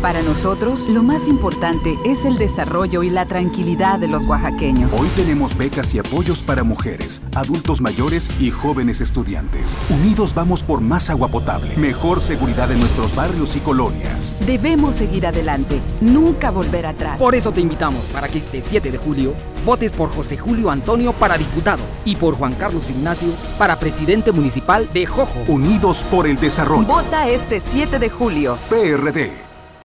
Para nosotros, lo más importante es el desarrollo y la tranquilidad de los oaxaqueños. Hoy tenemos becas y apoyos para mujeres, adultos mayores y jóvenes estudiantes. Unidos vamos por más agua potable, mejor seguridad en nuestros barrios y colonias. Debemos seguir adelante, nunca volver atrás. Por eso te invitamos para que este 7 de julio votes por José Julio Antonio para diputado y por Juan Carlos Ignacio para presidente municipal de Jojo. Unidos por el desarrollo. Vota este 7 de julio. PRD.